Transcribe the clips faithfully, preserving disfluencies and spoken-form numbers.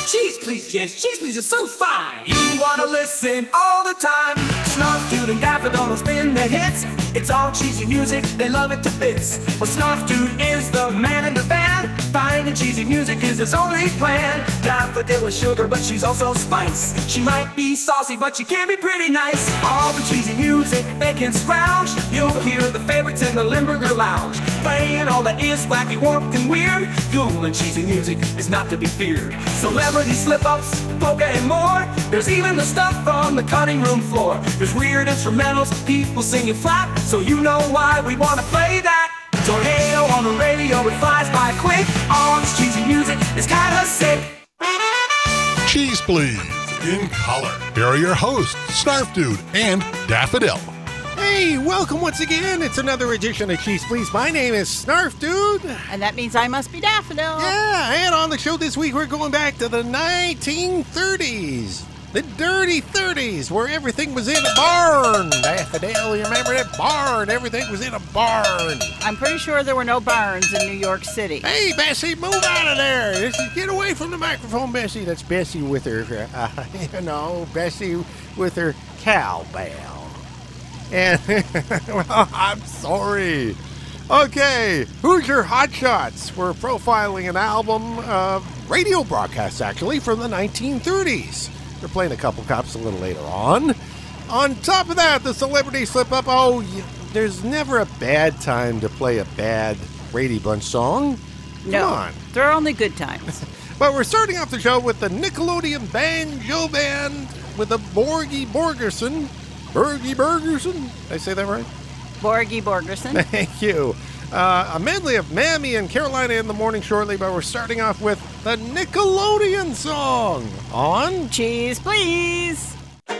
Cheese Please, yes, Cheese Please is so fine. You wanna listen all the time. Snarf Dude and Daffodil will spin the hits. It's all cheesy music, they love it to bits. Well, Snarf Dude is the man in the band. Finding cheesy music is his only plan. Daffodil is sugar, but she's also spice. She might be saucy, but she can be pretty nice. All the cheesy music they can scrounge. You'll hear the favorites in the Limburger Lounge, playing all that is wacky, warped, and weird. Cool and cheesy music is not to be feared. Celebrity slip-ups, polka, and more. There's even the stuff on the cutting room floor. There's weird instrumentals, people singing flat, so you know why we wanna play that. Tornado on the radio, it flies by quick. All this cheesy music is kinda sick. Cheese Please, in color. Here are your hosts, Snarf Dude and Daffodil. Hey, welcome once again. It's another edition of Cheese Please. My name is Snarf Dude. And that means I must be Daffodil. Yeah, and on the show this week, we're going back to the nineteen thirties. The dirty thirties, where everything was in a barn. Daffodil, you remember that barn? Everything was in a barn. I'm pretty sure there were no barns in New York City. Hey, Bessie, move out of there. This is, get away from the microphone, Bessie. That's Bessie with her, uh, you know, Bessie with her cowbell. And, well, I'm sorry. Okay, Hoosier Hotshots. We're profiling an album, uh, radio broadcasts, actually, from the nineteen thirties. They're playing a couple cups a little later on. On top of that, the Celebrity Slip-Up. Oh, there's never a bad time to play a bad Brady Bunch song. Come no, on. There are only good times. But we're starting off the show with the Nickelodeon Banjo Band with the Borgie Borgerson. Borgie Borgerson? Did I say that right? Borgie Borgerson. Thank you. Uh, a medley of Mammy and Carolina in the morning shortly, but we're starting off with the Nickelodeon song on Cheese Please.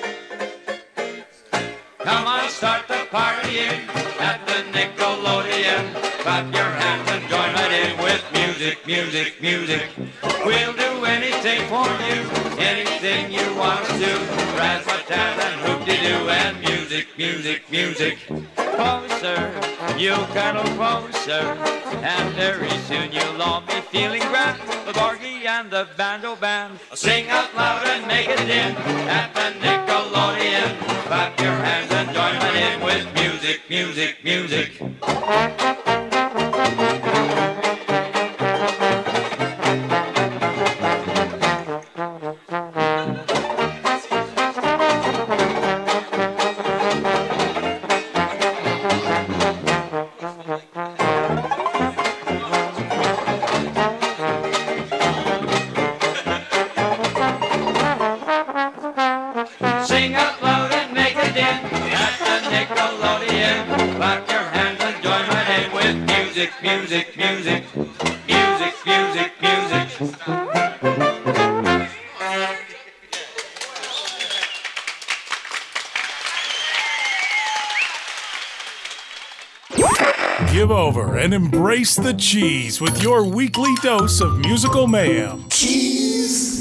Come on, start the partying at the Nickelodeon. Clap your hands and join right in with music, music, music. We'll do anything for you, anything you want us to. Razzmatazz and hoop-de-doo and music, music, music. Closer, you cuddle closer, and very soon you'll all be feeling grand. The Borgie and the Banjo Band, sing out loud and make it din at the Nickelodeon. Clap your hands and join right in with music, music, music. Sing out loud and make a din at the Nickelodeon. Clap your hands and join right in with music, music, music, music, music, music. Give over and embrace the cheese with your weekly dose of musical mayhem. Cheese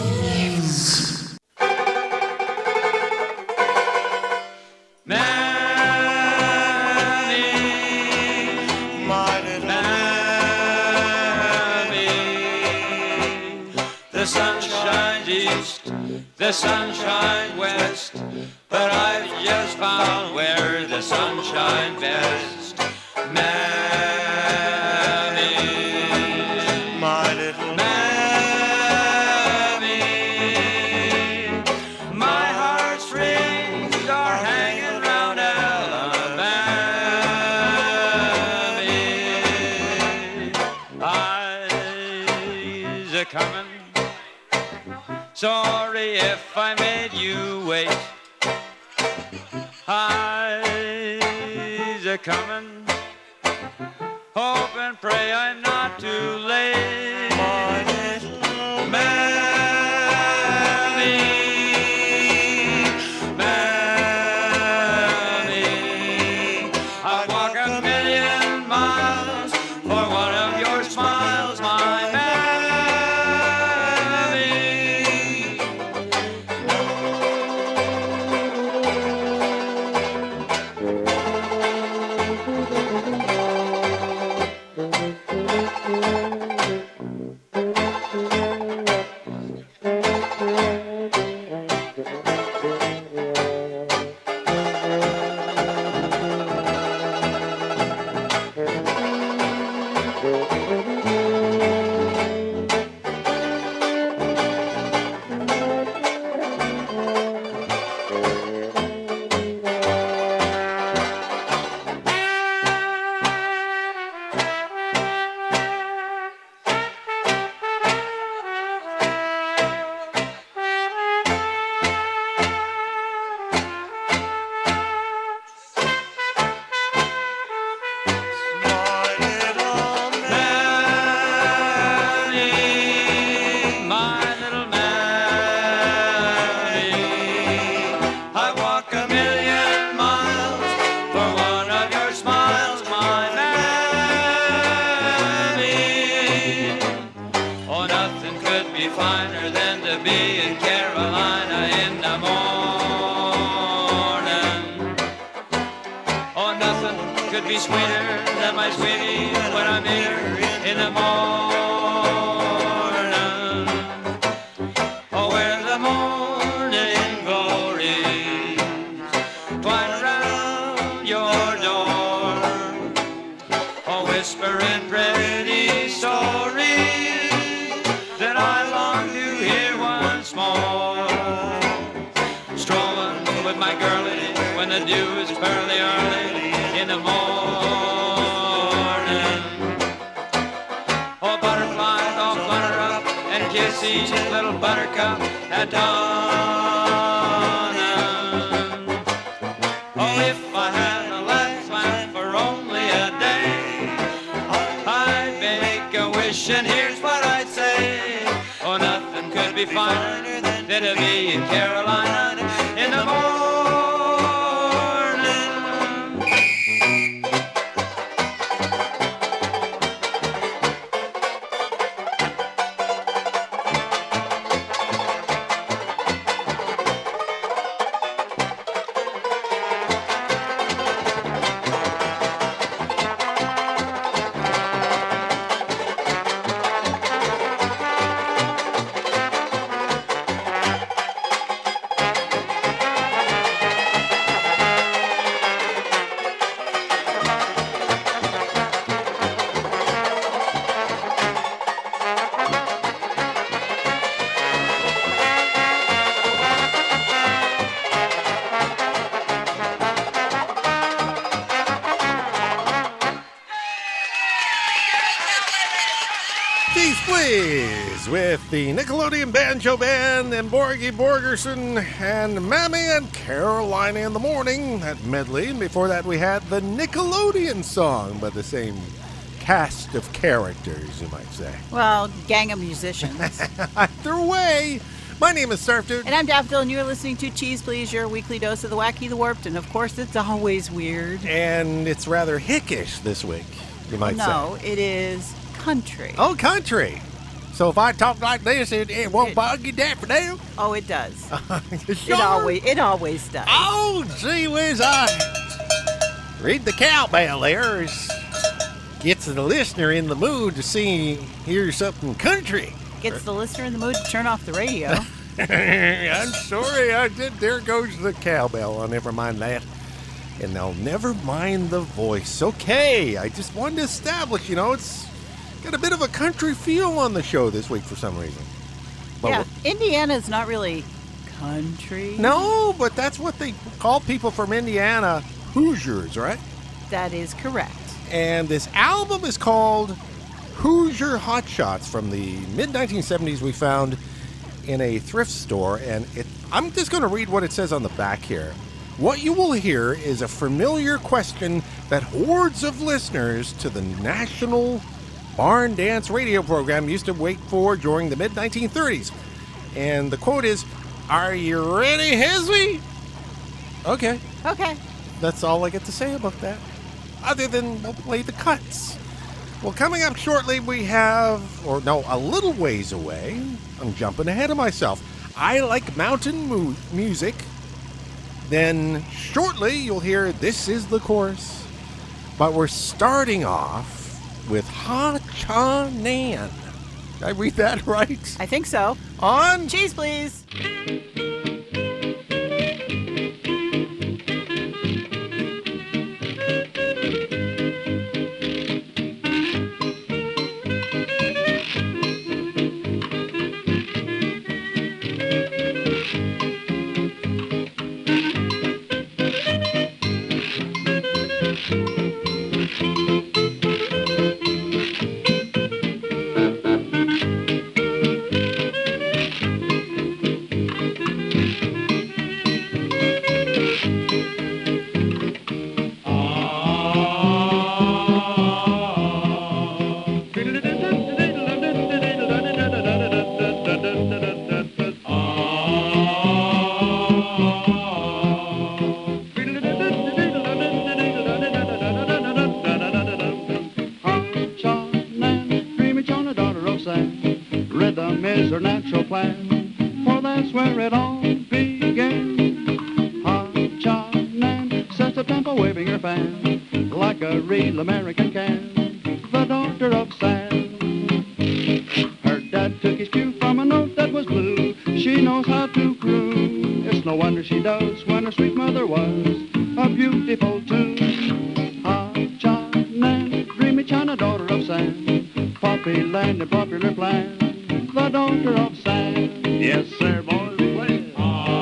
The sun shines east, the sun shines west, but I've just found where the sun shines best. Mammy, my little Mammy, my heartstrings are hanging round Alabama. Eyes are coming. Sorry if I made you wait. Eyes are coming. Hope and pray I'm not too late. My little Mammy, Mammy, I'd walk a million miles for one of your smiles, my Mammy. finer than to be in Carolina in the morning. Oh, nothing could be sweeter than my sweetie when I'm here in the morning. Oh, where the morning glories twine around your door. Oh, whispering pretty stories that I long to hear once more. Strolling with my girlie when the dew is pearly early in the morning. Oh, butterflies all flutter up and kiss each little buttercup at dawn. Oh, if I had a last life for only a day, I'd make a wish and here's what I'd say. Oh, nothing could be finer than to be in Carolina in the morning. Cheese Please with the Nickelodeon Banjo Band and Borgie Borgerson and Mammy and Carolina in the Morning, that medley. And before that we had the Nickelodeon song by the same cast of characters, you might say. Well, gang of musicians. Either way, my name is Surf Dude. And I'm Daffodil, and you're listening to Cheese Please, your weekly dose of the wacky, the warped, and of course it's always weird. And it's rather hickish this week, you might say. No, it is country. Oh, country. So if I talk like this, it, it won't It- bug you, Daffodil? Oh, it does. You It sure? always, it always does. Oh, gee whiz, I read the cowbell there. Is, gets the listener in the mood to see, hear something country. Gets the listener in the mood to turn off the radio. I'm sorry, I did. There goes the cowbell. I'll never mind that. And I'll never mind the voice. Okay, I just wanted to establish, you know, it's got a bit of a country feel on the show this week for some reason. But Yeah, Indiana's not really country. no, but that's what they call people from Indiana Hoosiers, right? That is correct. And this album is called Hoosier Hot Shots from the mid nineteen seventies. We found in a thrift store, and it, I'm just going to read what it says on the back here. What you will hear is a familiar question that hordes of listeners to the national barn dance radio program used to wait for during the mid nineteen thirties. And the quote is, "Are you ready, Hezzy?" Okay, Okay. that's all I get to say about that, other than we'll play the cuts. Well, coming up shortly, we have, or no, a little ways away. I'm jumping ahead of myself. I Like Mountain mu- Music. Then shortly, you'll hear This Is the Chorus. But we're starting off with Ha Cha Nan. Did I read that right? I think so. On Cheese, please. social plan, for that's where it all began. Ha-cha Nan sets a tempo waving her fan, like a real American can, the daughter of sand. Her dad took his cue from a note that was blue. She knows how to croon. It's no wonder she does when her sweet mother was a beautiful too. Ha-cha Nan, dreamy China daughter of sand, poppy land and popular plan, the daughter of sand. Yes, sir, boys, play it.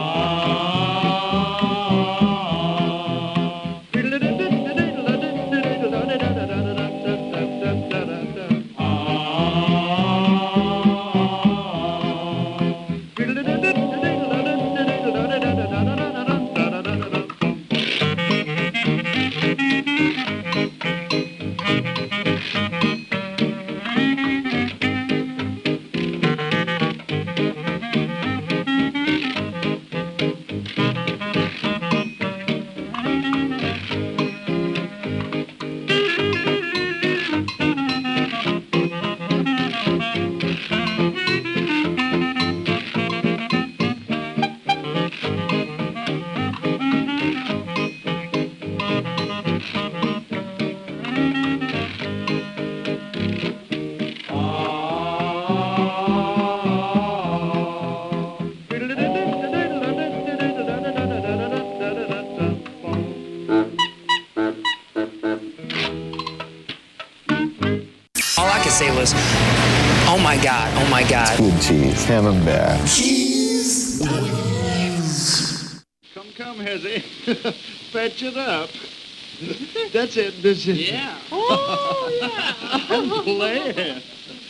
Was, oh my God, oh my God. Good cheese, camembert. Cheese. Come, come, Hezzy. Fetch it up. That's it. This is. Yeah. Oh, yeah. And play it.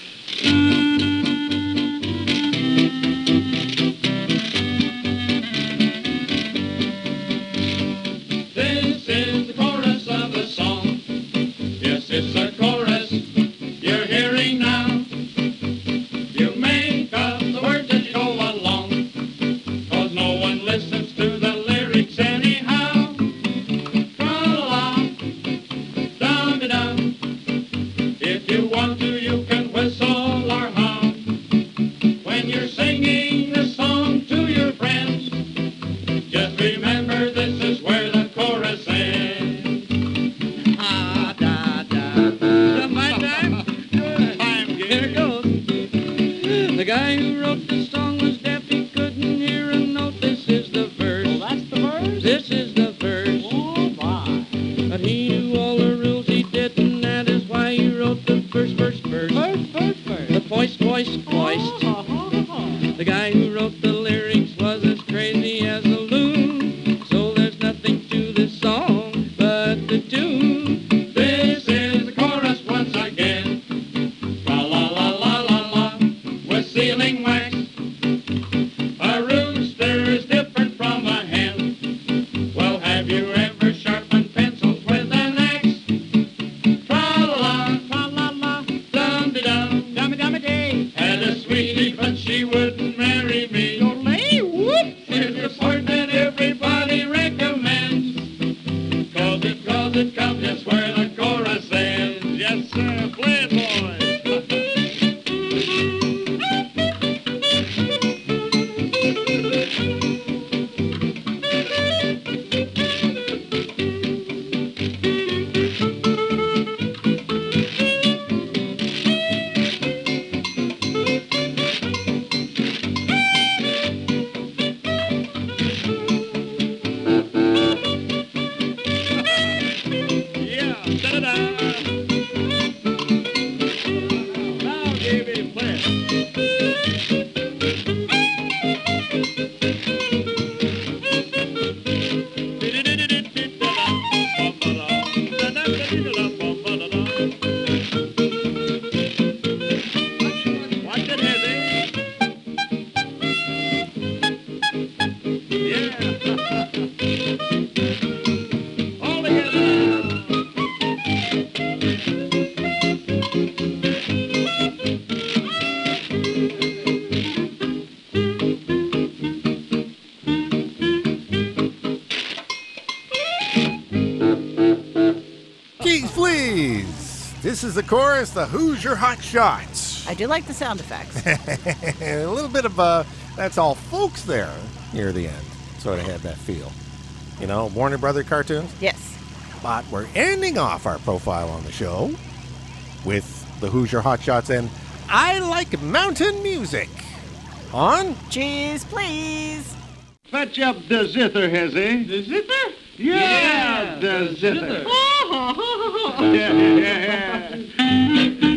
This is the chorus of the song. Yes, it's a chorus you're hearing now. You make up the words as you go along, 'cause no one listens to the lyrics anyhow. Tra-la-la, dum-de-dum. If you want to, you can whistle or hum. When you're singing the song to your friends, just remember this is where the chorus ends. Ah, da, da, da. My time? Good time, here it goes. The guy who wrote the song was deaf, he couldn't hear a note. This is the verse. Well, that's the verse? This is the verse. Oh, my. But he knew all the rules he didn't, that is why he wrote the first verse first. First, first, first. The voice, voice, voice. Oh, oh, oh. The guy who wrote the lyrics was as crazy as a loon, so there's nothing to this song but the tune. This is the chorus once again. La-la-la-la-la-la, with sealing wax. A rooster is different from a hen. Well, have you ever sharpened pencils with an axe? Tra-la-la, La-la-la, dum-de-dum. dummy-dummy-day. Had a sweetie, but she wouldn't marry me. Yodelay, whoop. Here's the part that everybody recommends. 'Cause it, 'cause it comes just where the chorus ends. Yes, sir, play it, boys. Yeah, da-da-da. Now, Davey, play it. Watch it, Hezzy. Yeah. All together now. Keys, please. This is the chorus, the Hoosier Hot Shots. I do like the sound effects. A little bit of uh, That's All Folks there near the end. Sort of had that feel. You know, Warner Brother cartoons? Yes. But we're ending off our profile on the show with the Hoosier Hotshots and I Like Mountain Music on Cheese, please. Fetch up the zither, Hezzy. The zither? Yeah, yeah the, the zither. zither. yeah, yeah, yeah.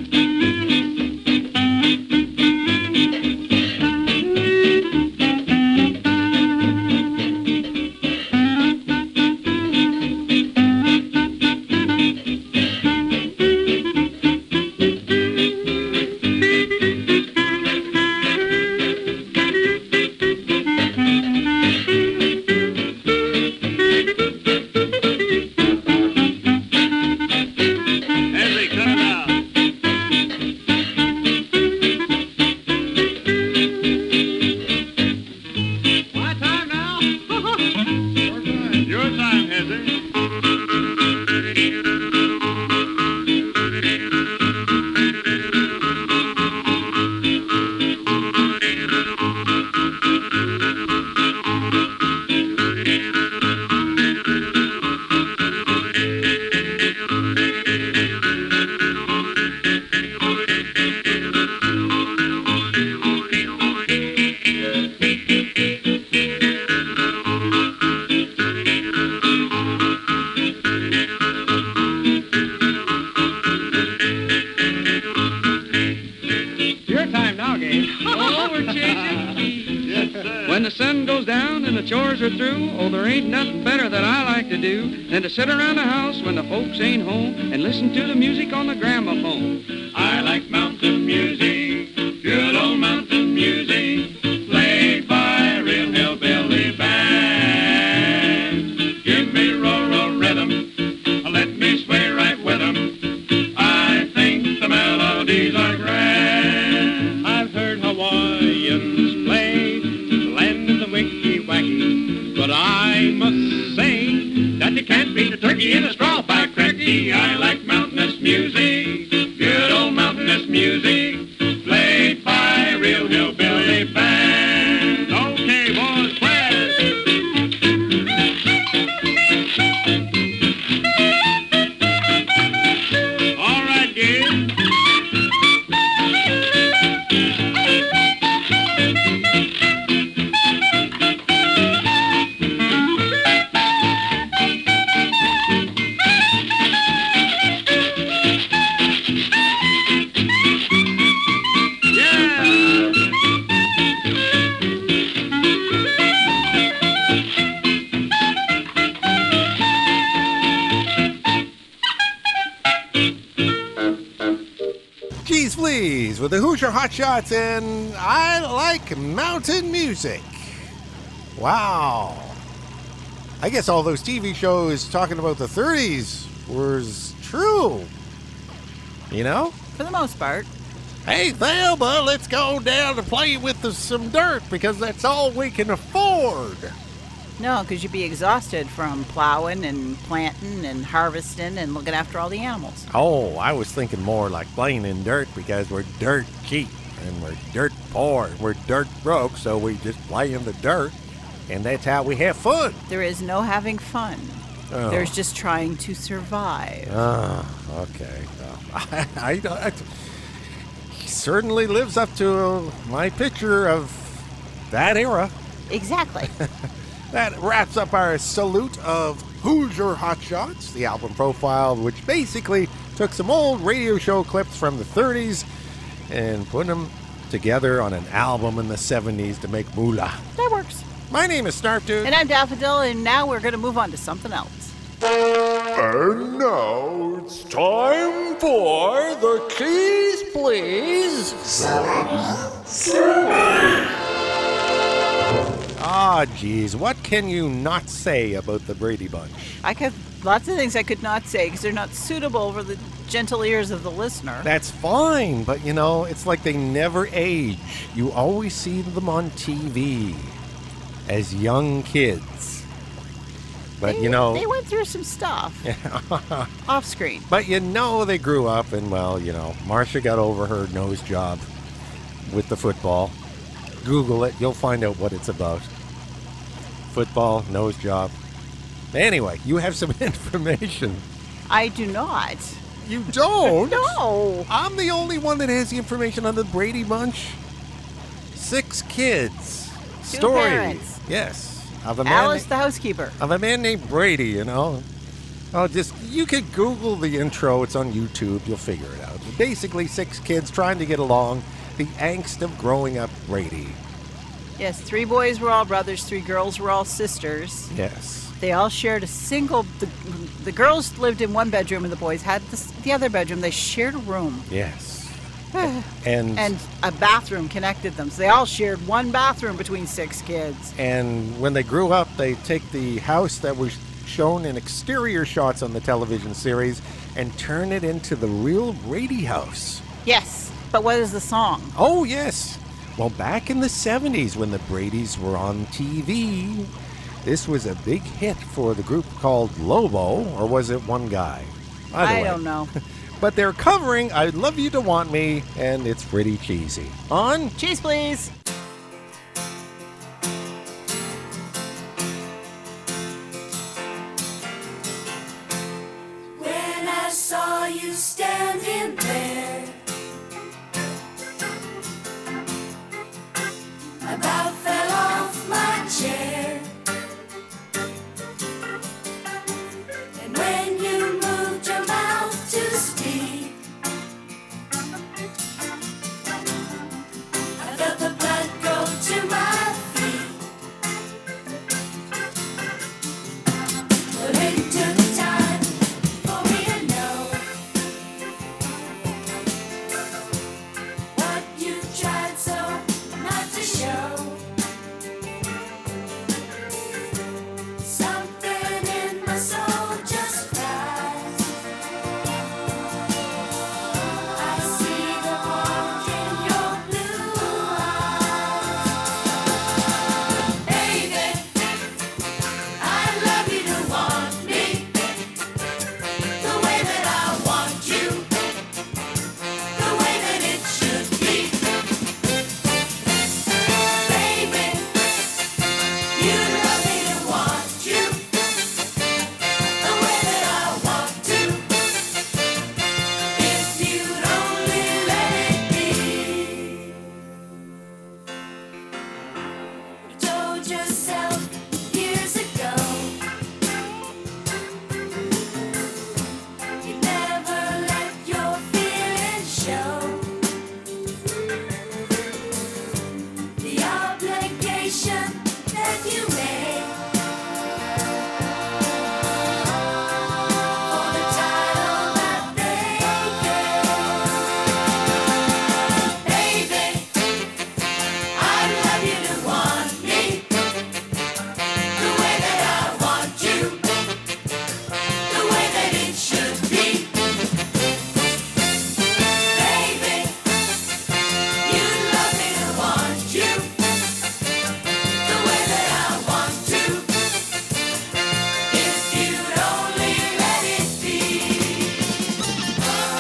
Than to sit around the house when the folks ain't home and listen to the music on the gramophone. I like mountain music, good old mountain music, played by a real hillbilly band. Give me rural rhythm, let me sway right with 'em. I think the melodies are grand. I've heard Hawaiians play the land of the wicky wacky, but I must say that you can't beat the turkey in a straw by cracky. I like mountainous music, good old mountainous music, played by a real hillbilly band. Okay, boys, play. All right, kids. With the Hoosier Hotshots and I Like Mountain Music. Wow. I guess all those T V shows talking about the thirties was true. You know? For the most part. Hey, Thelma, let's go down and play with the, some dirt because that's all we can afford. No, because you'd be exhausted from plowing and planting and harvesting and looking after all the animals. Oh, I was thinking more like playing in dirt because we're dirt cheap and we're dirt poor. We're dirt broke, so we just play in the dirt, and that's how we have fun. There is no having fun. Oh. There's just trying to survive. Oh, okay. Well, I, I, I, he certainly lives up to my picture of that era. Exactly. That wraps up our salute of Hoosier Hotshots, the album profile, which basically took some old radio show clips from the thirties and put them together on an album in the seventies to make moolah. That works. My name is Snarf Dude. And I'm Daffodil, and now we're going to move on to something else. And now it's time for the Keys Please. Ah, geez, what can you not say about the Brady Bunch? I could lots of things I could not say because they're not suitable for the gentle ears of the listener. That's fine, but you know, it's like they never age. You always see them on T V as young kids. But they, you know, they went through some stuff off screen. But you know, they grew up, and well, you know, Marcia got over her nose job with the football. Google it, you'll find out what it's about. Football, nose job. Anyway, you have some information. I do not. You don't? No. I'm the only one that has the information on the Brady Bunch. Six kids. Two Story. parents. Yes. Of a man Alice, na- the housekeeper. Of a man named Brady, you know. Oh, just, you could Google the intro. It's on YouTube. You'll figure it out. Basically, six kids trying to get along. The angst of growing up Brady. Yes, three boys were all brothers, three girls were all sisters. Yes. They all shared a single... The, the girls lived in one bedroom and the boys had the, the other bedroom. They shared a room. Yes. and And a bathroom connected them. So they all shared one bathroom between six kids. And when they grew up, they take the house that was shown in exterior shots on the television series and turn it into the real Brady house. Yes, but what is the song? Oh, yes. Well, back in the seventies when the Bradys were on T V, this was a big hit for the group called Lobo, or was it one guy? Either I way. don't know. But they're covering I'd Love You to Want Me, and it's pretty cheesy. On Cheese, please. When I saw you standing there, I about fell off my chair. And when you moved your mouth to speak, I felt the blood go to my feet. But it took time for me to know what you tried so not to show. Something in my soul just cries. I see the walk in your blue eyes. Baby, I'd love you to want me the way that I want you, the way that it should be. Baby, you'd love me to want you the way that I want to, if you'd only let it be. You told yourself years ago you'd never let your feelings show. The obligation that you made for the title that they gave. Baby, I'd love you to want me the way that I want you, the way that it should be. Baby, you'd love me to want you the way that I want to, if you'd only let it be.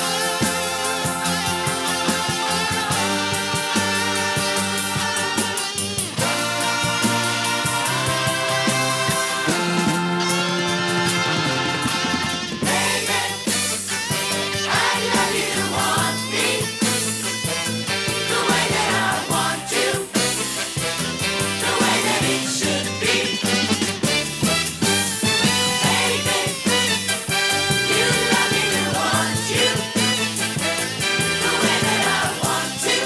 Baby, I'd love you to want me the way that I want you, the way that it should be. Baby, you'd love me to want you the way that I want to,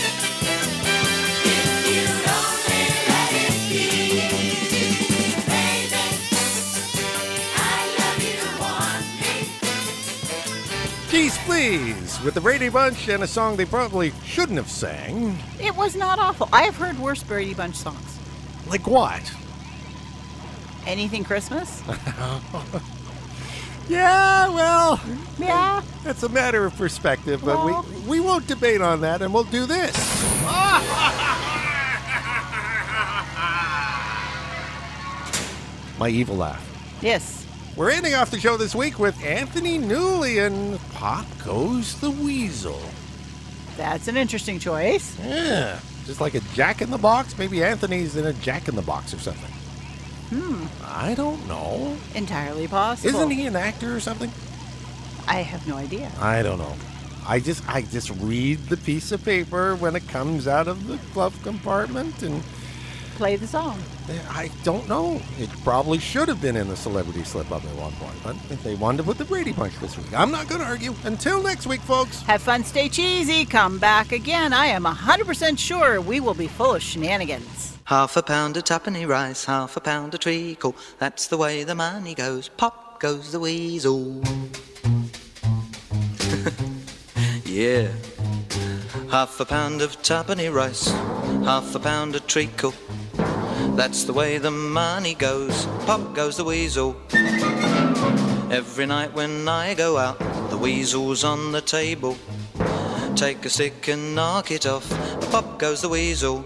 if you'd only let it be. Baby, I'd love you to want me. Geez Please with the Brady Bunch and a song they probably shouldn't have sang. It was not awful. I have heard worse Brady Bunch songs. Like what? Anything Christmas? Yeah, well, Yeah. it's a matter of perspective, but Well- we, we won't debate on that, and we'll do this. My evil laugh. Yes. We're ending off the show this week with Anthony Newley and Pop Goes the Weasel. That's an interesting choice. Yeah, just like a Jack in the Box. Maybe Anthony's in a Jack in the Box or something. Hmm. I don't know. Entirely possible. Isn't he an actor or something? I have no idea. I don't know. I just I just read the piece of paper when it comes out of the glove compartment and play the song. I don't know. It probably should have been in the Celebrity Slip-Up at one point, but they wanted to put the Brady Bunch this week. I'm not going to argue. Until next week, folks. Have fun, stay cheesy, come back again. I am one hundred percent sure we will be full of shenanigans. Half a pound of tuppenny rice, half a pound of treacle. That's the way the money goes. Pop goes the weasel. Yeah. Half a pound of tuppenny rice, half a pound of treacle. That's the way the money goes. Pop goes the weasel. Every night when I go out, the weasel's on the table. Take a stick and knock it off. Pop goes the weasel.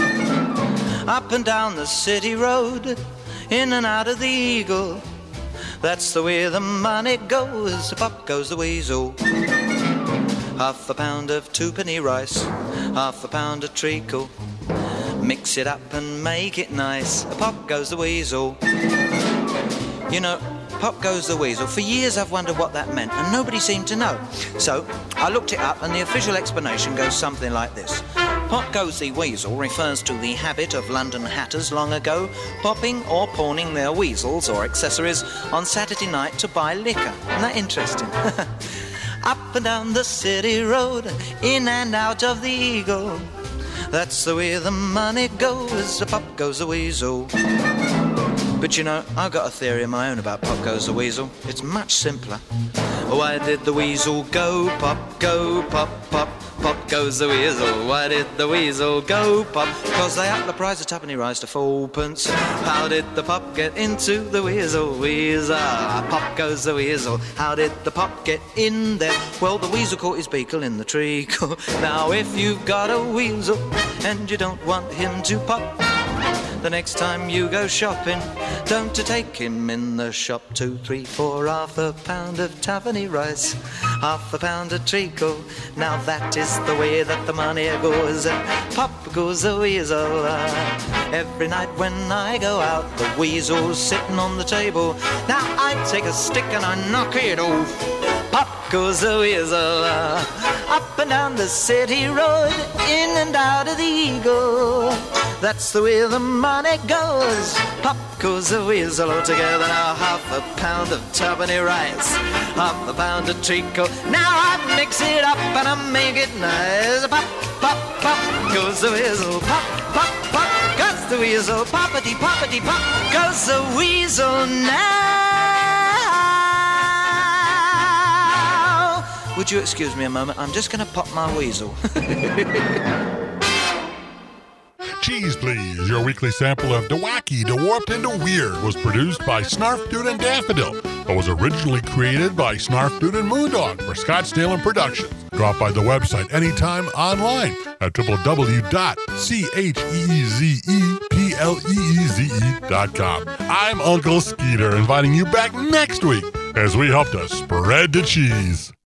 Up and down the city road, in and out of the Eagle. That's the way the money goes. Pop goes the weasel. Half a pound of twopenny rice, half a pound of treacle. Mix it up and make it nice. Pop goes the weasel. You know, Pop goes the weasel. For years I've wondered what that meant, and nobody seemed to know. So I looked it up, and the official explanation goes something like this. Pop goes the weasel refers to the habit of London hatters long ago popping or pawning their weasels or accessories on Saturday night to buy liquor. Isn't that interesting? Up and down the city road, in and out of the Eagle. That's the way the money goes. Pop goes the weasel. But you know, I've got a theory of my own about Pop goes the weasel. It's much simpler. Why did the weasel go? Pop, go, pop, pop. Pop goes the weasel. Why did the weasel go? Pop. Because they upped the price of tuppenny rice to fourpence. How did the pop get into the weasel? Weasel. Pop goes the weasel. How did the pop get in there? Well, the weasel caught his beakle in the treacle. Now, if you've got a weasel and you don't want him to pop, the next time you go shopping, don't to take him in the shop. Two, three, four, half a pound of tuppenny rice, half a pound of treacle. Now that is the way that the money goes. Pop goes the weasel. Every night when I go out, the weasel's sitting on the table. Now I take a stick and I knock it off. Pop goes the weasel. Up and down the city road, in and out of the Eagle. That's the way the money goes. Pop goes the weasel. Altogether now half a pound of tuppenny rice, half a pound of treacle. Now I mix it up and I make it nice. Pop, pop, pop goes the weasel. Pop, pop, pop goes the weasel. Poppity, poppity, pop goes the weasel now. Would you excuse me a moment? I'm just going to pop my weasel. Cheese Please, your weekly sample of the wacky, the warped, and the weird was produced by Snarf Dude and Daffodil, but was originally created by Snarf Dude and Moondog for Scottsdale and Productions. Drop by the website anytime online at w w w dot cheezepleeze dot com. I'm Uncle Skeeter, inviting you back next week as we help to spread the cheese.